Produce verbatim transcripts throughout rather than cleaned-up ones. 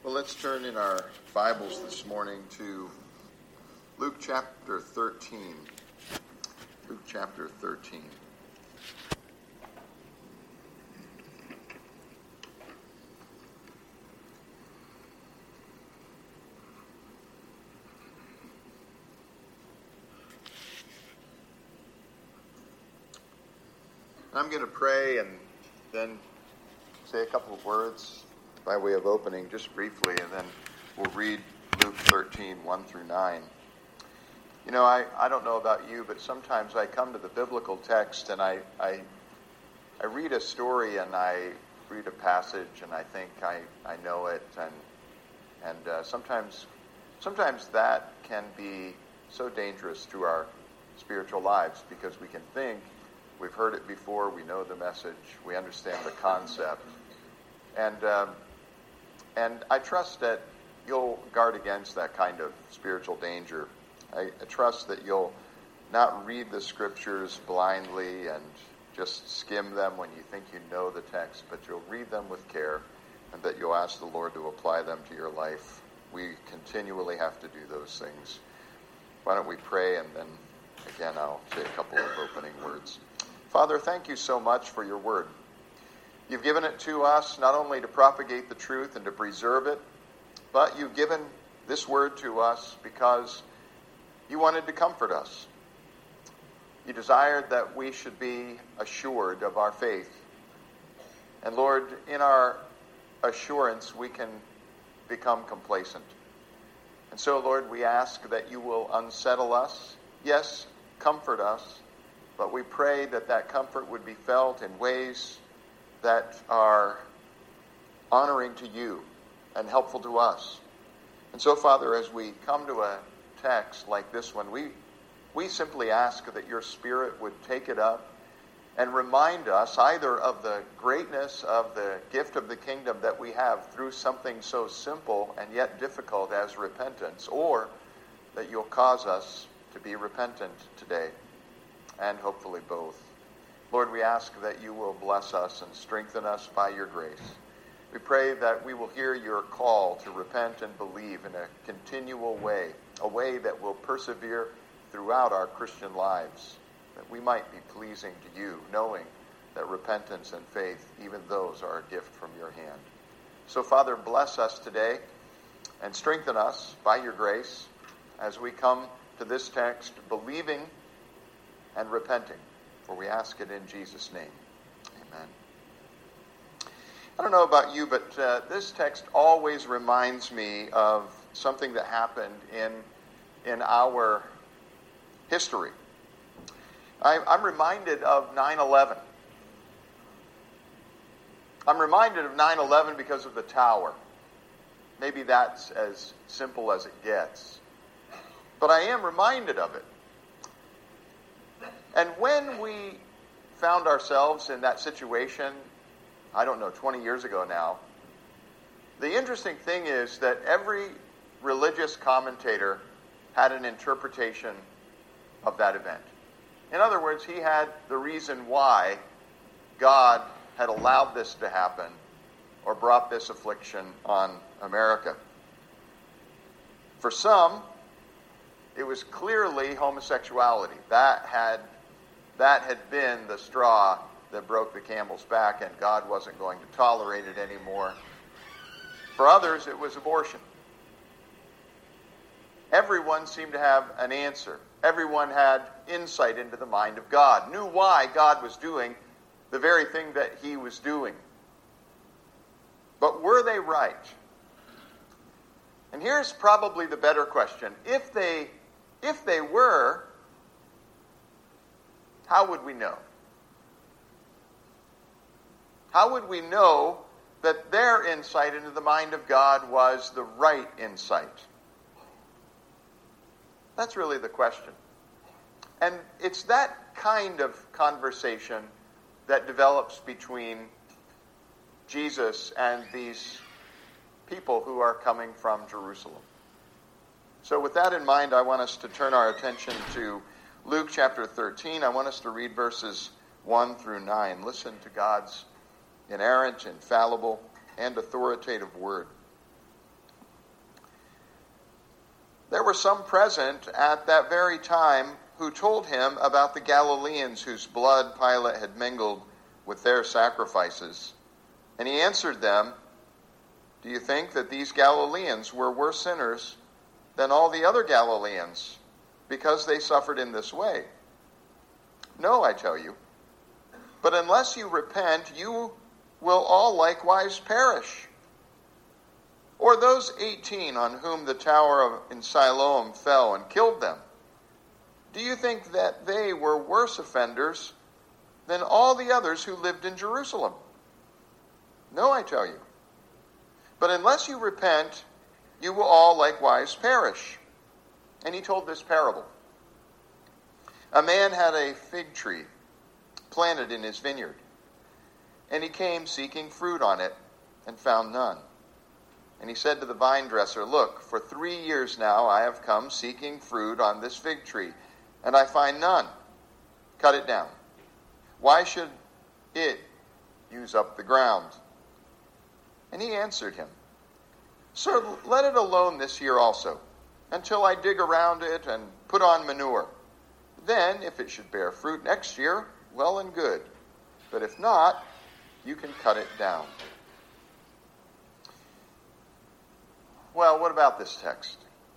Well, let's turn in our Bibles this morning to Luke chapter thirteen. Luke chapter thirteen. I'm going to pray and then say a couple of words by way of opening, just briefly, and then we'll read Luke thirteen, one through nine. You know, I, I don't know about you, but sometimes I come to the biblical text and I, I I read a story and I read a passage and I think I, I know it, and and uh, sometimes sometimes that can be so dangerous to our spiritual lives, because we can think we've heard it before, we know the message, we understand the concept, and um, and I trust that you'll guard against that kind of spiritual danger. I, I trust that you'll not read the scriptures blindly and just skim them when you think you know the text, but you'll read them with care, and that you'll ask the Lord to apply them to your life. We continually have to do those things. Why don't we pray, and then again I'll say a couple of opening words. Father, thank you so much for your word. You've given it to us not only to propagate the truth and to preserve it, but you've given this word to us because you wanted to comfort us. You desired that we should be assured of our faith. And Lord, in our assurance, we can become complacent. And so, Lord, we ask that you will unsettle us. Yes, comfort us. But we pray that that comfort would be felt in ways that are honoring to you and helpful to us. And so, Father, as we come to a text like this one, we we simply ask that your Spirit would take it up and remind us either of the greatness of the gift of the kingdom that we have through something so simple and yet difficult as repentance, or that you'll cause us to be repentant today, and hopefully both. Lord, we ask that you will bless us and strengthen us by your grace. We pray that we will hear your call to repent and believe in a continual way, a way that will persevere throughout our Christian lives, that we might be pleasing to you, knowing that repentance and faith, even those are a gift from your hand. So, Father, bless us today and strengthen us by your grace as we come to this text, believing and repenting, for we ask it in Jesus' name. Amen. I don't know about you, but uh, this text always reminds me of something that happened in in our history. I, I'm reminded of nine eleven. I'm reminded of nine eleven because of the tower. Maybe that's as simple as it gets. But I am reminded of it. And when we found ourselves in that situation, I don't know, twenty years ago now, the interesting thing is that every religious commentator had an interpretation of that event. In other words, he had the reason why God had allowed this to happen or brought this affliction on America. For some, it was clearly homosexuality. That had That had been the straw that broke the camel's back, and God wasn't going to tolerate it anymore. For others, it was abortion. Everyone seemed to have an answer. Everyone had insight into the mind of God, knew why God was doing the very thing that he was doing. But were they right? And here's probably the better question. If they, if they were, how would we know? How would we know that their insight into the mind of God was the right insight? That's really the question. And it's that kind of conversation that develops between Jesus and these people who are coming from Jerusalem. So with that in mind, I want us to turn our attention to Luke chapter thirteen. I want us to read verses one through nine. Listen to God's inerrant, infallible, and authoritative word. there were some present at that very time who told him about the Galileans whose blood Pilate had mingled with their sacrifices. And he answered them, "Do you think that these Galileans were worse sinners than all the other Galileans because they suffered in this way? No, I tell you. But unless you repent, you will all likewise perish. Or those eighteen on whom the tower of, in Siloam fell and killed them, do you think that they were worse offenders than all the others who lived in Jerusalem? No, I tell you. But unless you repent, you will all likewise perish." And he told this parable. A man had a fig tree planted in his vineyard, and he came seeking fruit on it and found none. And he said to the vine dresser, "Look, for three years now I have come seeking fruit on this fig tree, and I find none. Cut it down. Why should it use up the ground?" And he answered him, "Sir, let it alone this year also, until I dig around it and put on manure. Then, if it should bear fruit next year, well and good. But if not, you can cut it down." Well, what about this text?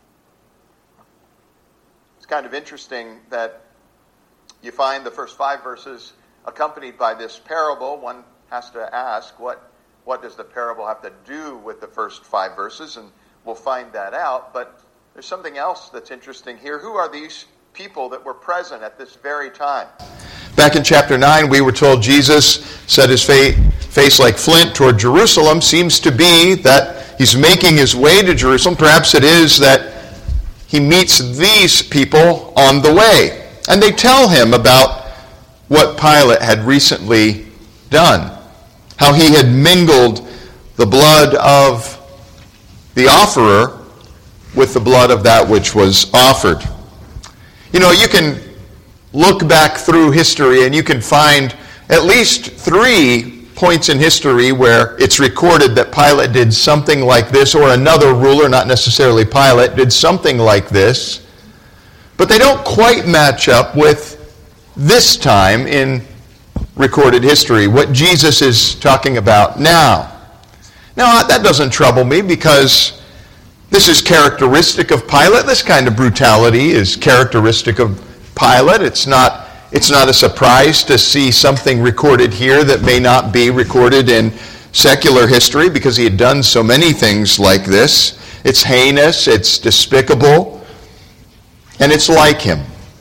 It's kind of interesting that you find the first five verses accompanied by this parable. One has to ask, what, what does the parable have to do with the first five verses? And we'll find that out. But there's something else that's interesting here. Who are these people that were present at this very time? Back in chapter nine, we were told Jesus set his face like flint toward Jerusalem. Seems to be that he's making his way to Jerusalem. Perhaps it is that he meets these people on the way. And they tell him about what Pilate had recently done. How he had mingled the blood of the offerer with the blood of that which was offered. You know, you can look back through history and you can find at least three points in history where it's recorded that Pilate did something like this, or another ruler, not necessarily Pilate, did something like this. But they don't quite match up with this time in recorded history, what Jesus is talking about now. Now, that doesn't trouble me because this is characteristic of Pilate. This kind of brutality is characteristic of Pilate. It's not It's not a surprise to see something recorded here that may not be recorded in secular history because he had done so many things like this. It's heinous, it's despicable, and it's like him.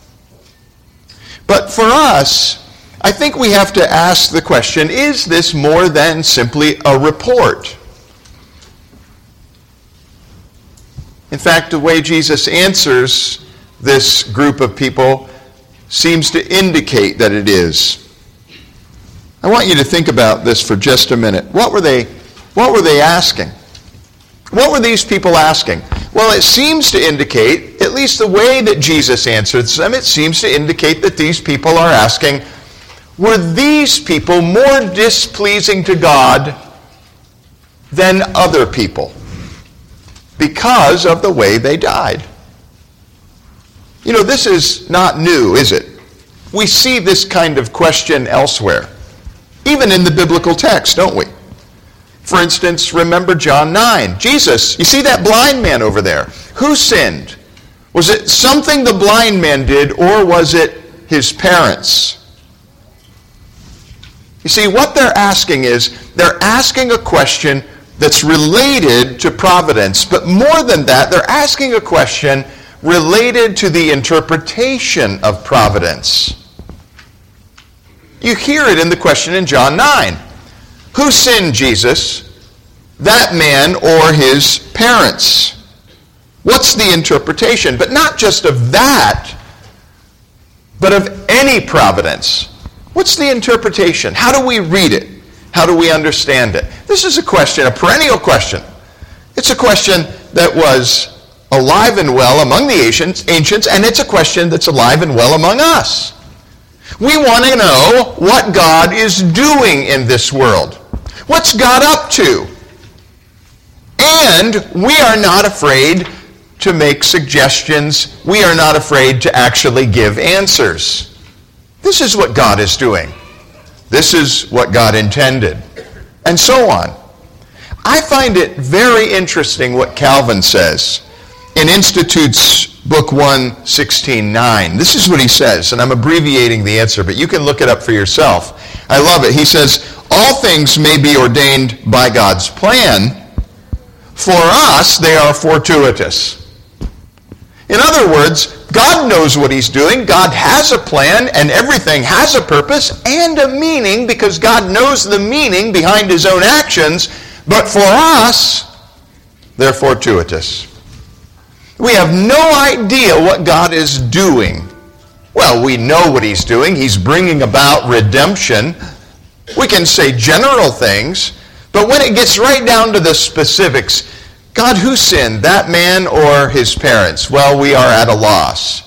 But for us, I think we have to ask the question, is this more than simply a report? In fact, the way Jesus answers this group of people seems to indicate that it is. I want you to think about this for just a minute. What were they, what were they asking? What were these people asking? Well, it seems to indicate, at least the way that Jesus answers them, it seems to indicate that these people are asking, were these people more displeasing to God than other people because of the way they died? You know, this is not new, is it? We see this kind of question elsewhere, even in the biblical text, don't we? For instance, remember John nine. Jesus, you see that blind man over there? Who sinned? Was it something the blind man did, or was it his parents? You see, what they're asking is, they're asking a question that's related to providence, but more than that, they're asking a question related to the interpretation of providence. You hear it in the question in John nine. Who sinned, Jesus? That man or his parents? What's the interpretation? But not just of that, but of any providence. What's the interpretation? How do we read it? How do we understand it? This is a question, a perennial question. It's a question that was alive and well among the ancients, ancients, and it's a question that's alive and well among us. We want to know what God is doing in this world. What's God up to? And we are not afraid to make suggestions. We are not afraid to actually give answers. This is what God is doing. This is what God intended. And so on. I find it very interesting what Calvin says in Institutes Book one, sixteen nine. This is what he says, and I'm abbreviating the answer, but you can look it up for yourself. I love it. He says, all things may be ordained by God's plan. For us, they are fortuitous. In other words, God knows what he's doing. God has a plan, and everything has a purpose and a meaning because God knows the meaning behind his own actions. But for us, they're fortuitous. We have no idea what God is doing. Well, we know what he's doing. He's bringing about redemption. We can say general things, but when it gets right down to the specifics, God, who sinned, that man or his parents? Well, we are at a loss.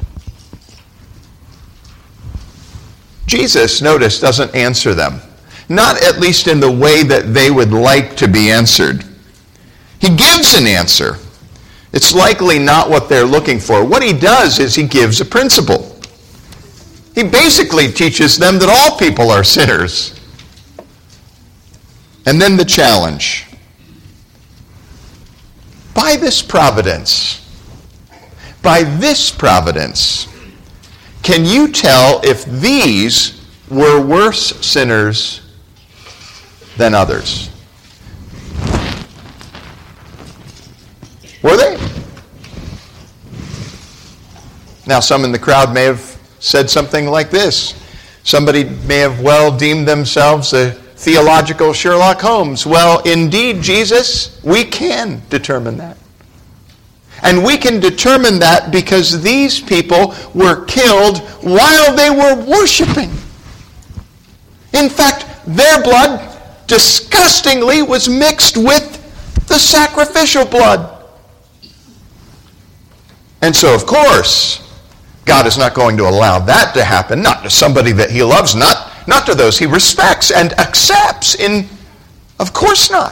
Jesus, notice, doesn't answer them. Not at least in the way that they would like to be answered. He gives an answer. It's likely not what they're looking for. What he does is he gives a principle. He basically teaches them that all people are sinners. And then the challenge. By this providence, by this providence, can you tell if these were worse sinners than others? Were they? Now, some in the crowd may have said something like this. Somebody may have well deemed themselves a theological Sherlock Holmes. Well, indeed, Jesus, we can determine that. And we can determine that because these people were killed while they were worshiping. In fact, their blood disgustingly was mixed with the sacrificial blood. And so, of course, God is not going to allow that to happen, not to somebody that he loves, not, not to those he respects and accepts. In, of course not.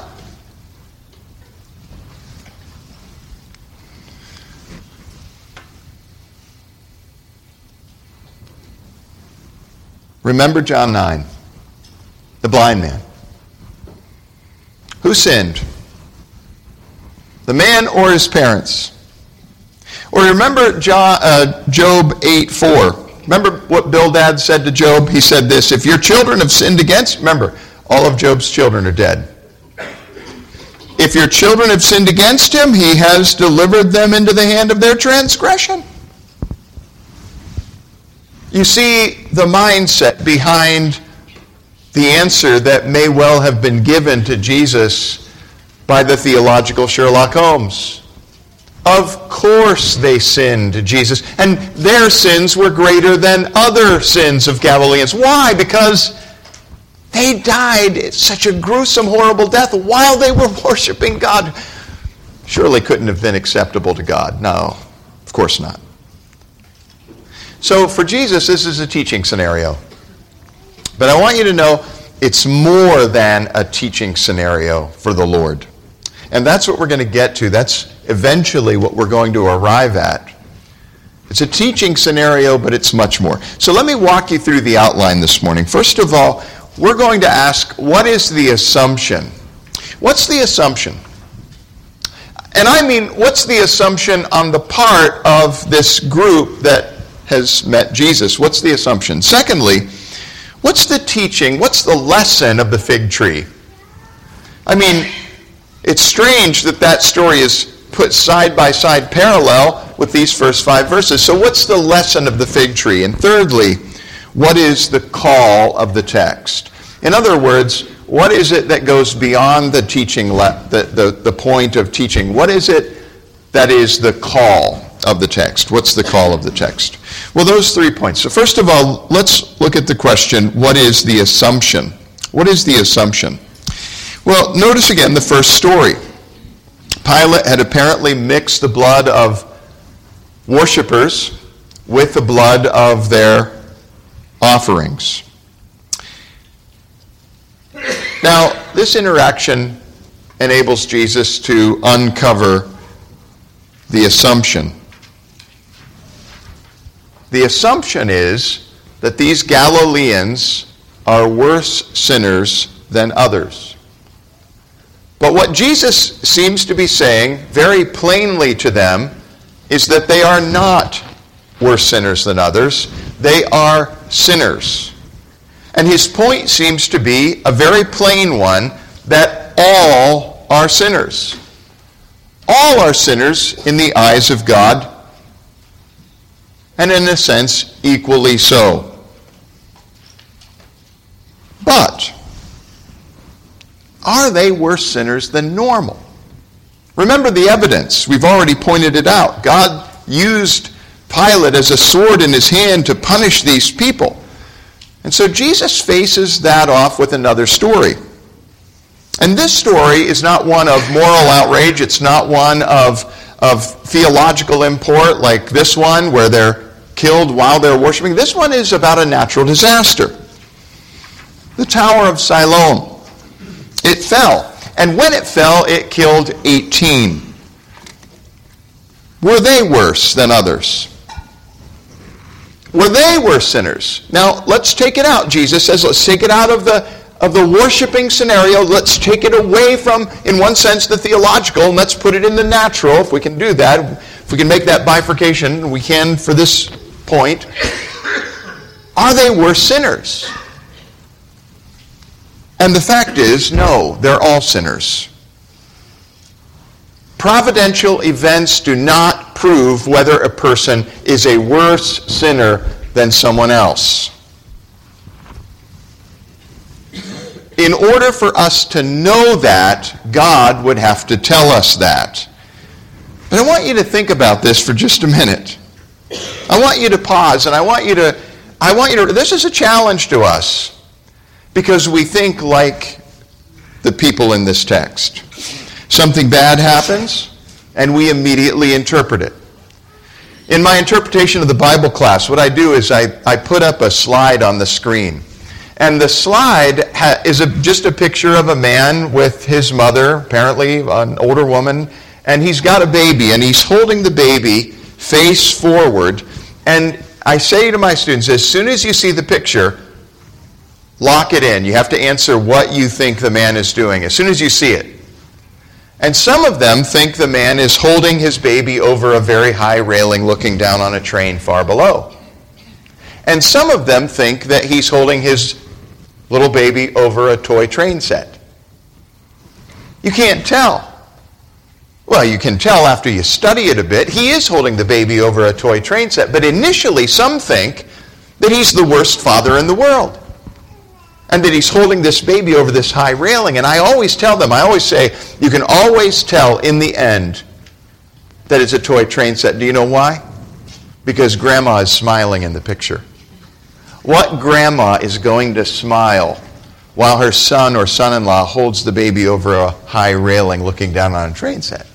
Remember John nine, the blind man. Who sinned? The man or his parents? Or remember John, uh, Job eight four. Remember what Bildad said to Job? He said this, if your children have sinned against, remember, all of Job's children are dead. If your children have sinned against him, he has delivered them into the hand of their transgression. You see the mindset behind the answer that may well have been given to Jesus by the theological Sherlock Holmes. Of course they sinned, Jesus, and their sins were greater than other sins of Galileans. Why? Because they died such a gruesome, horrible death while they were worshiping God. Surely couldn't have been acceptable to God. No, of course not. So for Jesus, this is a teaching scenario. But I want you to know it's more than a teaching scenario for the Lord. And that's what we're going to get to. That's eventually what we're going to arrive at. It's a teaching scenario, but it's much more. So let me walk you through the outline this morning. First of all, we're going to ask, what is the assumption? What's the assumption? And I mean, what's the assumption on the part of this group that has met Jesus? What's the assumption? Secondly, what's the teaching? What's the lesson of the fig tree? I mean, it's strange that that story is put side by side parallel with these first five verses. So what's the lesson of the fig tree? And thirdly, what is the call of the text? In other words, what is it that goes beyond the teaching, le- the, the, the point of teaching? What is it that is the call of the text? What's the call of the text? Well, those three points. So first of all, let's look at the question, what is the assumption? What is the assumption? Well, notice again the first story. Pilate had apparently mixed the blood of worshipers with the blood of their offerings. Now, this interaction enables Jesus to uncover the assumption. The assumption is that these Galileans are worse sinners than others. But what Jesus seems to be saying very plainly to them is that they are not worse sinners than others. They are sinners. And his point seems to be a very plain one, that all are sinners. All are sinners in the eyes of God, and in a sense, equally so. But are they worse sinners than normal? Remember the evidence. We've already pointed it out. God used Pilate as a sword in his hand to punish these people. And so Jesus faces that off with another story. And this story is not one of moral outrage. It's not one of, of theological import like this one where they're killed while they're worshiping. This one is about a natural disaster. The Tower of Siloam. It fell. And when it fell, it killed eighteen. Were they worse than others? Were they worse sinners? Now, let's take it out. Jesus says, let's take it out of the of the worshiping scenario. Let's take it away from, in one sense, the theological, and let's put it in the natural, if we can do that. If we can make that bifurcation, we can for this point. Are they worse sinners? And the fact is, no, they're all sinners. Providential events do not prove whether a person is a worse sinner than someone else. In order for us to know that, God would have to tell us that. But I want you to think about this for just a minute. I want you to pause, and I want you to, I want you to, this is a challenge to us, because we think like the people in this text. Something bad happens, and we immediately interpret it. In my interpretation of the Bible class, what I do is I, I put up a slide on the screen. And the slide ha- is a, just a picture of a man with his mother, apparently an older woman, and he's got a baby, and he's holding the baby face forward. And I say to my students, as soon as you see the picture, lock it in. You have to answer what you think the man is doing as soon as you see it. And some of them think the man is holding his baby over a very high railing looking down on a train far below. And some of them think that he's holding his little baby over a toy train set. You can't tell. Well, you can tell after you study it a bit. He is holding the baby over a toy train set. But initially, some think that he's the worst father in the world, and that he's holding this baby over this high railing. And I always tell them, I always say, you can always tell in the end that it's a toy train set. Do you know why? Because grandma is smiling in the picture. What grandma is going to smile while her son or son-in-law holds the baby over a high railing looking down on a train set?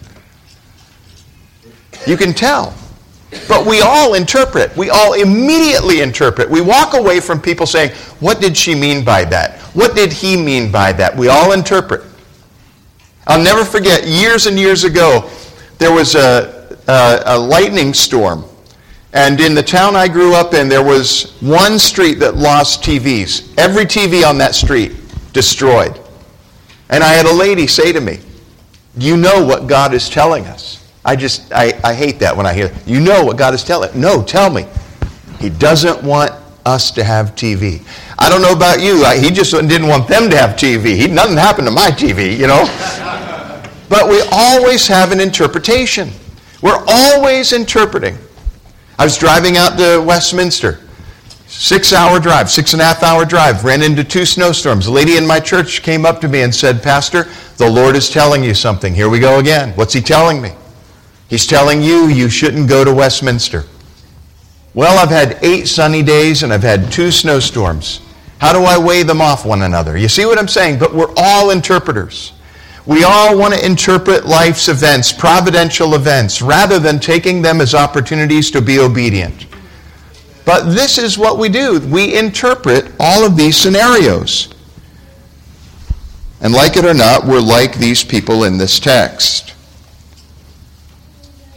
You can tell. But we all interpret. We all immediately interpret. We walk away from people saying, what did she mean by that? What did he mean by that? We all interpret. I'll never forget, years and years ago, there was a, a, a lightning storm. And in the town I grew up in, there was one street that lost T Vs. Every T V on that street destroyed. And I had a lady say to me, you know what God is telling us. I just, I, I hate that when I hear, you know what God is telling. No, tell me. He doesn't want us to have T V. I don't know about you. I, he just didn't want them to have T V. He, nothing happened to my T V, you know. But we always have an interpretation. We're always interpreting. I was driving out to Westminster. Six-hour drive, six-and-a-half-hour drive. Ran into two snowstorms. A lady in my church came up to me and said, Pastor, the Lord is telling you something. Here we go again. What's he telling me? He's telling you you shouldn't go to Westminster. Well, I've had eight sunny days and I've had two snowstorms. How do I weigh them off one another? You see what I'm saying? But we're all interpreters. We all want to interpret life's events, providential events, rather than taking them as opportunities to be obedient. But this is what we do. We interpret all of these scenarios. And like it or not, we're like these people in this text.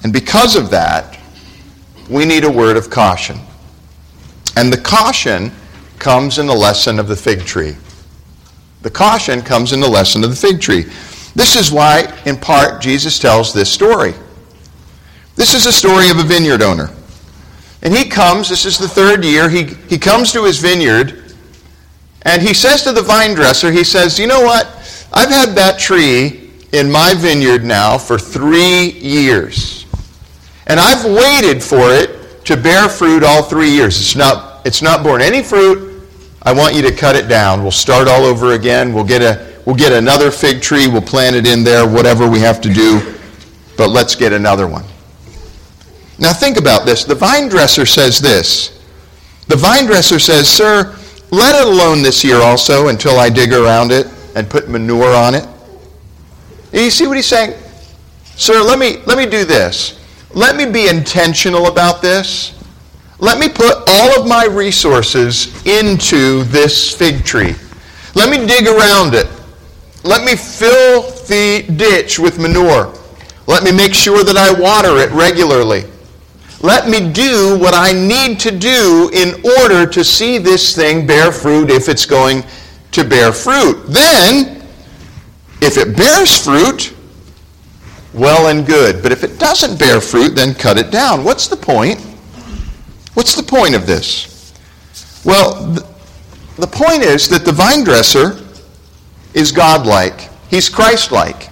And because of that, we need a word of caution. And the caution comes in the lesson of the fig tree. The caution comes in the lesson of the fig tree. This is why, in part, Jesus tells this story. This is a story of a vineyard owner. And he comes, this is the third year, he, he comes to his vineyard, and he says to the vine dresser, he says, you know what? I've had that tree in my vineyard now for three years. And I've waited for it to bear fruit all three years. It's not, it's not borne any fruit. I want you to cut it down. We'll start all over again. We'll get a we'll get another fig tree. We'll plant it in there, whatever we have to do. But let's get another one. Now think about this. The vine dresser says this. The vine dresser says, sir, let it alone this year also until I dig around it and put manure on it. And you see what he's saying? Sir, let me let me do this. Let me be intentional about this. Let me put all of my resources into this fig tree. Let me dig around it. Let me fill the ditch with manure. Let me make sure that I water it regularly. Let me do what I need to do in order to see this thing bear fruit if it's going to bear fruit. Then, if it bears fruit, well and good. But if it doesn't bear fruit, then cut it down. What's the point? What's the point of this? Well, th- the point is that the vine dresser is godlike. He's Christ-like.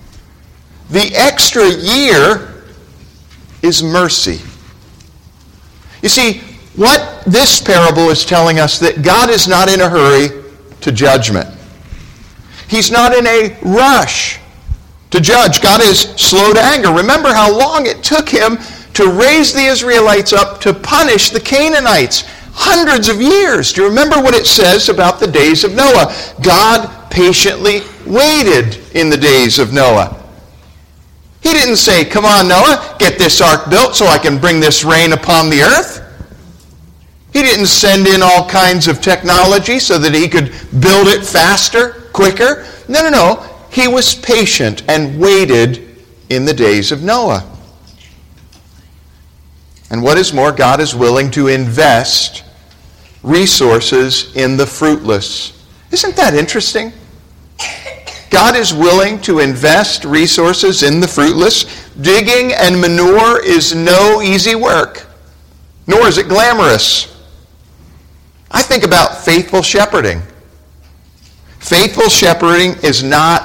The extra year is mercy. You see, what this parable is telling us that God is not in a hurry to judgment. He's not in a rush to judge. God is slow to anger. Remember how long it took him to raise the Israelites up to punish the Canaanites. Hundreds of years. Do you remember what it says about the days of Noah? God patiently waited in the days of Noah. He didn't say, come on, Noah, get this ark built so I can bring this rain upon the earth. He didn't send in all kinds of technology so that he could build it faster, quicker. No, no, no. He was patient and waited in the days of Noah. And what is more, God is willing to invest resources in the fruitless. Isn't that interesting? God is willing to invest resources in the fruitless. Digging and manure is no easy work, nor is it glamorous. I think about faithful shepherding. Faithful shepherding is not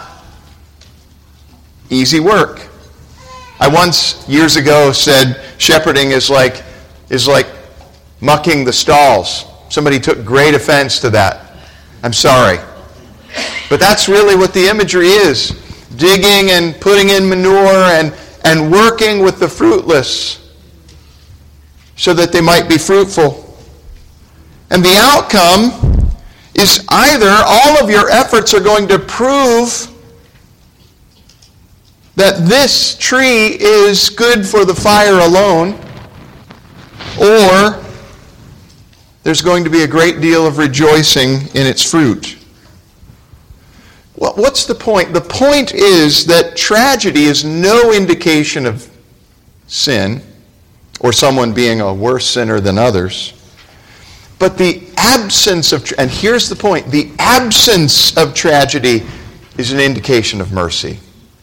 easy work. I once, years ago, said shepherding is like is like mucking the stalls. Somebody took great offense to that. I'm sorry. But that's really what the imagery is. Digging and putting in manure and, and working with the fruitless so that they might be fruitful. And the outcome is either all of your efforts are going to prove that this tree is good for the fire alone, or there's going to be a great deal of rejoicing in its fruit. Well, what's the point? The point is that tragedy is no indication of sin or someone being a worse sinner than others. But the absence of, and here's the point, the absence of tragedy is an indication of mercy.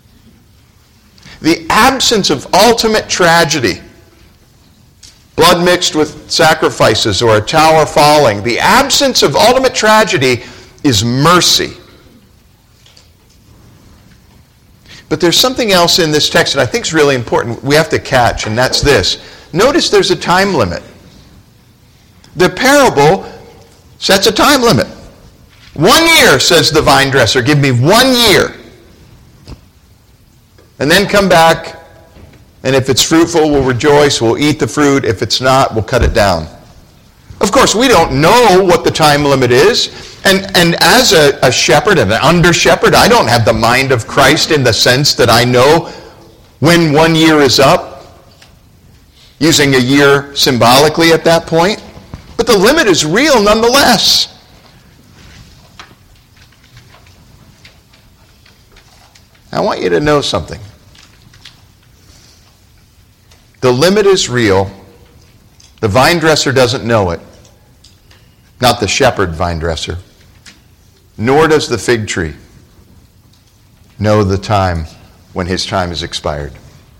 The absence of ultimate tragedy, blood mixed with sacrifices or a tower falling, the absence of ultimate tragedy is mercy. But there's something else in this text that I think is really important we have to catch, and that's this. Notice there's a time limit. The parable sets a time limit. One year, says the vine dresser. Give me one year. And then come back, and if it's fruitful, we'll rejoice, we'll eat the fruit. If it's not, we'll cut it down. Of course, we don't know what the time limit is. And, and as a, a shepherd and an under-shepherd, I don't have the mind of Christ in the sense that I know when one year is up, using a year symbolically at that point. But the limit is real nonetheless. I want you to know something. The limit is real. The vine dresser doesn't know it. Not the shepherd vine dresser. Nor does the fig tree know the time when his time is expired.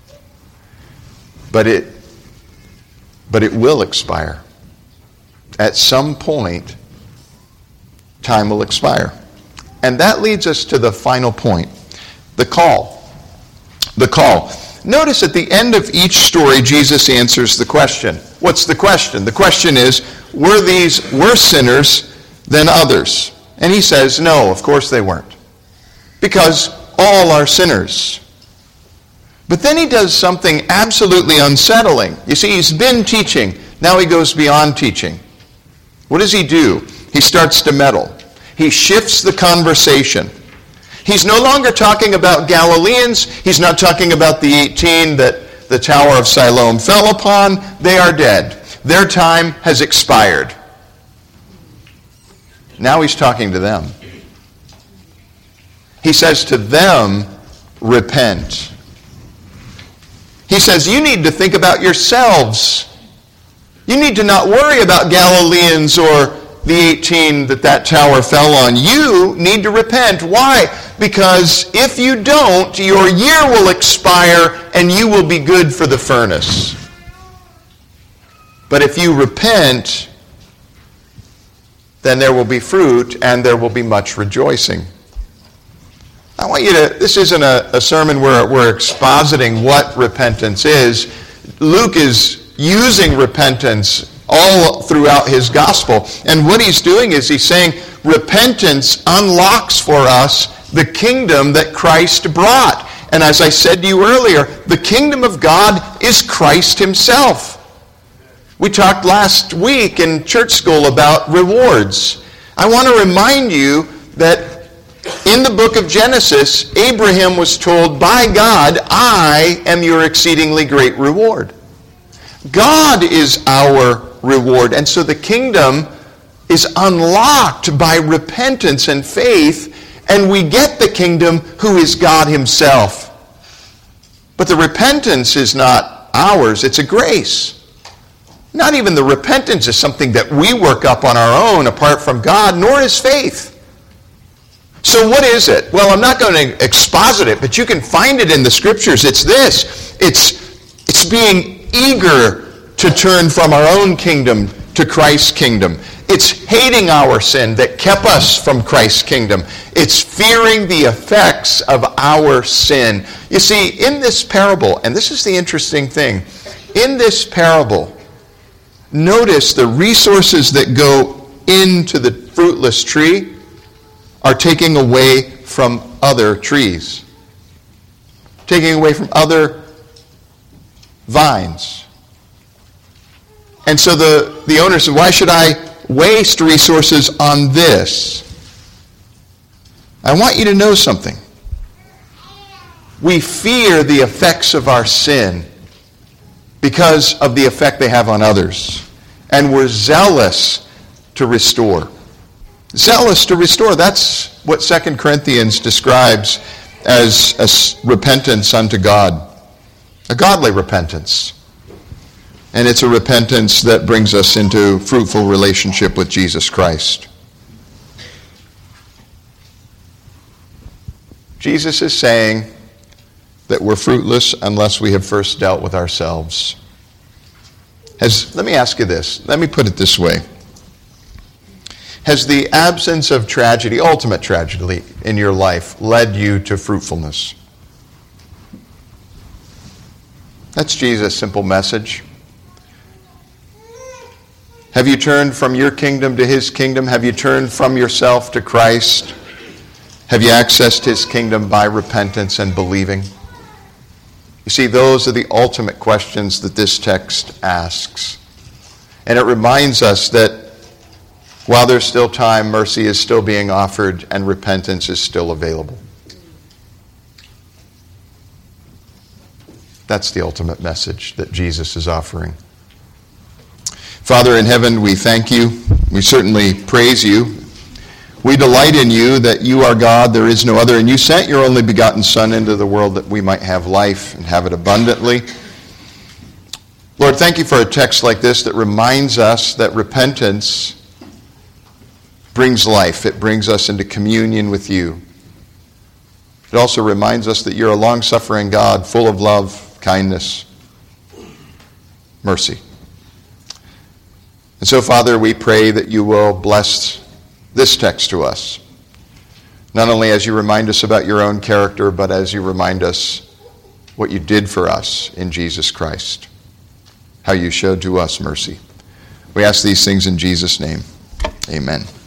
But it, but it will expire. At some point, time will expire. And that leads us to the final point, the call. The call. Notice at the end of each story, Jesus answers the question. What's the question? The question is, were these worse sinners than others? And he says, no, of course they weren't. Because all are sinners. But then he does something absolutely unsettling. You see, he's been teaching. Now he goes beyond teaching. What does he do? He starts to meddle. He shifts the conversation. He's no longer talking about Galileans. He's not talking about the eighteen that the Tower of Siloam fell upon. They are dead. Their time has expired. Now he's talking to them. He says to them, repent. He says, you need to think about yourselves. You need to not worry about Galileans or the eighteen that that tower fell on. You need to repent. Why? Because if you don't, your year will expire and you will be good for the furnace. But if you repent, then there will be fruit and there will be much rejoicing. I want you to, this isn't a, a sermon where we're expositing what repentance is. Luke is using repentance all throughout his gospel. And what he's doing is he's saying repentance unlocks for us the kingdom that Christ brought. And as I said to you earlier, the kingdom of God is Christ himself. We talked last week in church school about rewards. I want to remind you that in the book of Genesis, Abraham was told by God, I am your exceedingly great reward. God is our reward. And so the kingdom is unlocked by repentance and faith, and we get the kingdom who is God himself. But the repentance is not ours, it's a grace. Not even the repentance is something that we work up on our own apart from God, nor is faith. So what is it? Well, I'm not going to exposit it, but you can find it in the scriptures. It's this. It's, it's being eager to turn from our own kingdom to Christ's kingdom. It's hating our sin that kept us from Christ's kingdom. It's fearing the effects of our sin. You see, in this parable, and this is the interesting thing, in this parable, notice the resources that go into the fruitless tree are taking away from other trees. Taking away from other vines. And so the, the owner said, why should I waste resources on this? I want you to know something. We fear the effects of our sin because of the effect they have on others. And we're zealous to restore. Zealous to restore. That's what Second Corinthians describes as a repentance unto God. A godly repentance. And it's a repentance that brings us into fruitful relationship with Jesus Christ. Jesus is saying that we're fruitless unless we have first dealt with ourselves. Has, let me ask you this. Let me put it this way. Has the absence of tragedy, ultimate tragedy in your life, led you to fruitfulness? That's Jesus' simple message. Have you turned from your kingdom to his kingdom? Have you turned from yourself to Christ? Have you accessed his kingdom by repentance and believing? You see, those are the ultimate questions that this text asks. And it reminds us that while there's still time, mercy is still being offered and repentance is still available. That's the ultimate message that Jesus is offering. Father in heaven, we thank you. We certainly praise you. We delight in you that you are God, there is no other, and you sent your only begotten Son into the world that we might have life and have it abundantly. Lord, thank you for a text like this that reminds us that repentance brings life. It brings us into communion with you. It also reminds us that you're a long-suffering God, full of love, kindness, mercy. And so, Father, we pray that you will bless this text to us, not only as you remind us about your own character, but as you remind us what you did for us in Jesus Christ, how you showed to us mercy. We ask these things in Jesus' name. Amen.